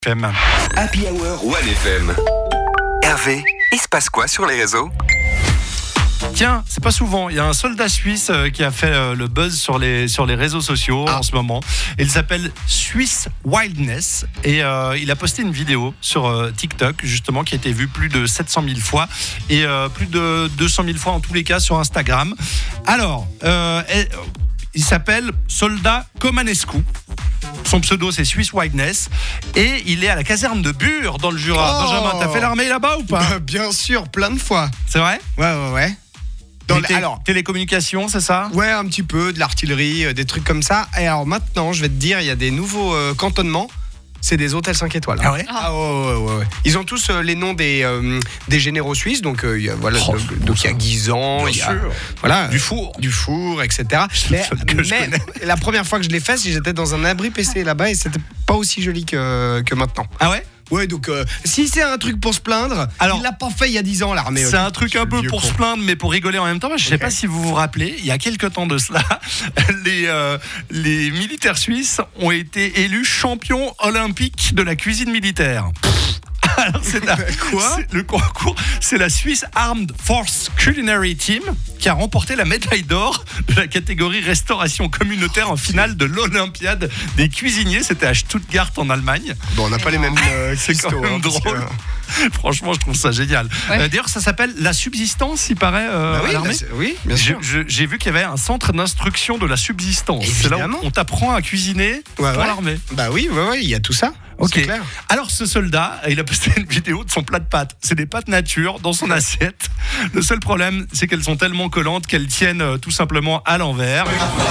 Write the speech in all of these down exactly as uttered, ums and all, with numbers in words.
F M. Happy Hour One F M. Hervé, il se passe quoi sur les réseaux ? Tiens, c'est pas souvent. Il y a un soldat suisse euh, qui a fait euh, le buzz sur les, sur les réseaux sociaux ah. en ce moment. Il s'appelle Swiss Wildness et euh, il a posté une vidéo sur euh, TikTok justement qui a été vue plus de sept cent mille fois et euh, plus de deux cent mille fois en tous les cas sur Instagram. Alors, euh, elle, il s'appelle Soldat Comanescu. Son pseudo, c'est Swiss Wildness. Et il est à la caserne de Bure, dans le Jura. Oh. Benjamin, t'as fait l'armée là-bas ou pas ? Bah, bien sûr, plein de fois. C'est vrai ? Ouais, ouais, ouais. Dans les, alors, télécommunications, c'est ça ? Ouais, un petit peu, de l'artillerie, euh, des trucs comme ça. Et alors maintenant, je vais te dire, il y a des nouveaux euh, cantonnements. C'est des hôtels cinq étoiles. Ah ouais ? Ah ouais, ouais, ouais. Ils ont tous euh, les noms des, euh, des généraux suisses. Donc, euh, y a, voilà, oh, donc, donc il y a Guisan, il y a voilà, du four, du four, et cetera. Mais, mais la première fois que je l'ai fait, j'étais dans un abri P C là-bas et c'était pas aussi joli que, que maintenant. Ah ouais ? Ouais, donc euh, si c'est un truc pour se plaindre, alors, il l'a pas fait il y a dix ans l'armée. C'est un truc un peu pour con. se plaindre, mais pour rigoler en même temps. Je sais okay. pas si vous vous rappelez, il y a quelques temps de cela, les, euh, les militaires suisses ont été élus champions olympiques de la cuisine militaire. Alors c'est la, quoi c'est le concours, c'est la Swiss Armed Force Culinary Team qui a remporté la médaille d'or de la catégorie restauration communautaire en finale de l'Olympiade des cuisiniers. C'était à Stuttgart en Allemagne. Bon, on n'a pas les mêmes. Euh, c'est quand même hein, drôle. Que... Franchement, je trouve ça génial. Ouais. Euh, d'ailleurs, ça s'appelle la subsistance, il paraît. Euh, bah oui, à l'armée. Bah oui, bien sûr. Je, je, j'ai vu qu'il y avait un centre d'instruction de la subsistance. Évidemment. C'est là où on t'apprend à cuisiner ouais, pour ouais. l'armée. Bah oui, ouais, ouais, il y a tout ça. Ok. Alors ce soldat, il a posté une vidéo de son plat de pâtes. C'est des pâtes nature dans son assiette. Le seul problème, c'est qu'elles sont tellement collantes qu'elles tiennent euh, tout simplement à l'envers.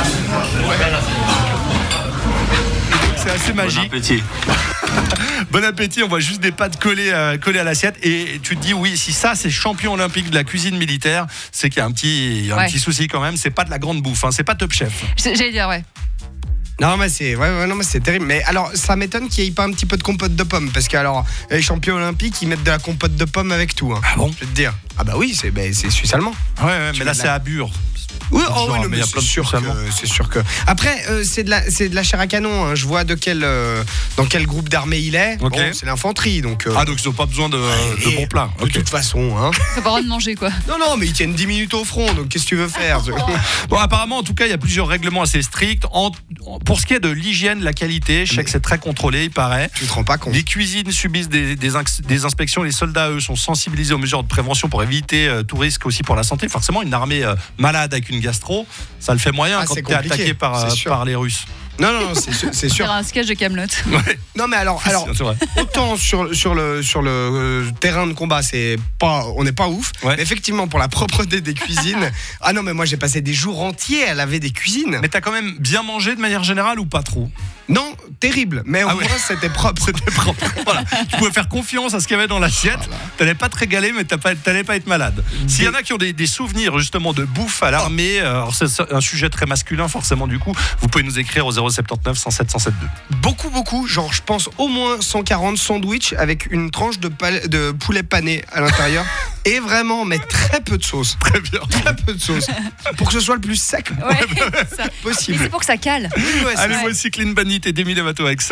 C'est assez magique. Bon appétit. Bon appétit, on voit juste des pâtes collées, euh, collées à l'assiette et tu te dis oui, si ça c'est champion olympique de la cuisine militaire, c'est qu'il y a un petit, un ouais. petit souci quand même, c'est pas de la grande bouffe, hein, c'est pas Top Chef. J'allais dire ouais. Non mais c'est ouais, ouais non mais c'est terrible. Mais alors ça m'étonne qu'il n'y ait pas un petit peu de compote de pommes parce que alors les champions olympiques ils mettent de la compote de pommes avec tout. Hein. Ah bon ? Je vais te dire. Ah bah oui c'est bah, c'est suisse allemand. Ouais, ouais mais là c'est à Bure. Oui, oh oui, non, mais, mais c'est, sûr que, c'est sûr que. Après, euh, c'est de la, c'est de la chair à canon. Hein. Je vois de quel, euh, dans quel groupe d'armée il est. Okay. Bon, c'est l'infanterie, donc. Euh... Ah, donc ils n'ont pas besoin de, de bons plats. De okay. toute façon, hein. T'as pas le droit de manger, quoi. Non, non, mais ils tiennent dix minutes au front. Donc qu'est-ce que tu veux faire ? Bon, apparemment, en tout cas, il y a plusieurs règlements assez stricts. En, pour ce qui est de l'hygiène, la qualité, je sais mais que c'est très contrôlé, il paraît. Tu te rends pas compte. Les cuisines subissent des, des, des inspections. Les soldats, eux, sont sensibilisés aux mesures de prévention pour éviter euh, tout risque aussi pour la santé. Forcément, une armée euh, malade avec une gastro, ça le fait moyen ah, quand t'es attaqué par, euh, par les Russes. Non, non, c'est, c'est sûr. C'est un sketch de Kaamelott. Ouais. Non, mais alors, alors autant sur, sur le, sur le euh, terrain de combat, c'est pas, on n'est pas ouf. Ouais. Mais effectivement, pour la propreté des cuisines. Ah non, mais moi, j'ai passé des jours entiers à laver des cuisines. Mais t'as quand même bien mangé de manière générale ou pas trop ? Non, terrible. Mais au ah moins, ouais. c'était propre. C'était propre. Voilà. Tu pouvais faire confiance à ce qu'il y avait dans l'assiette. Voilà. T'allais pas te régaler, mais pas, t'allais pas être malade. S'il y en a qui ont des, des souvenirs justement de bouffe à l'armée, alors c'est un sujet très masculin forcément du coup, vous pouvez nous écrire au zéro sept neuf cent sept cent soixante-deux. Beaucoup, beaucoup. Genre, je pense au moins cent quarante sandwichs avec une tranche de, pal- de poulet pané à l'intérieur. Et vraiment, mais très peu de sauce. Très bien. Très peu de sauce. Pour que ce soit le plus sec ouais, ça. possible. Mais c'est pour que ça cale. Oui, ouais, allez, ça. voici Clean Bandit et Demi Lovato avec ça.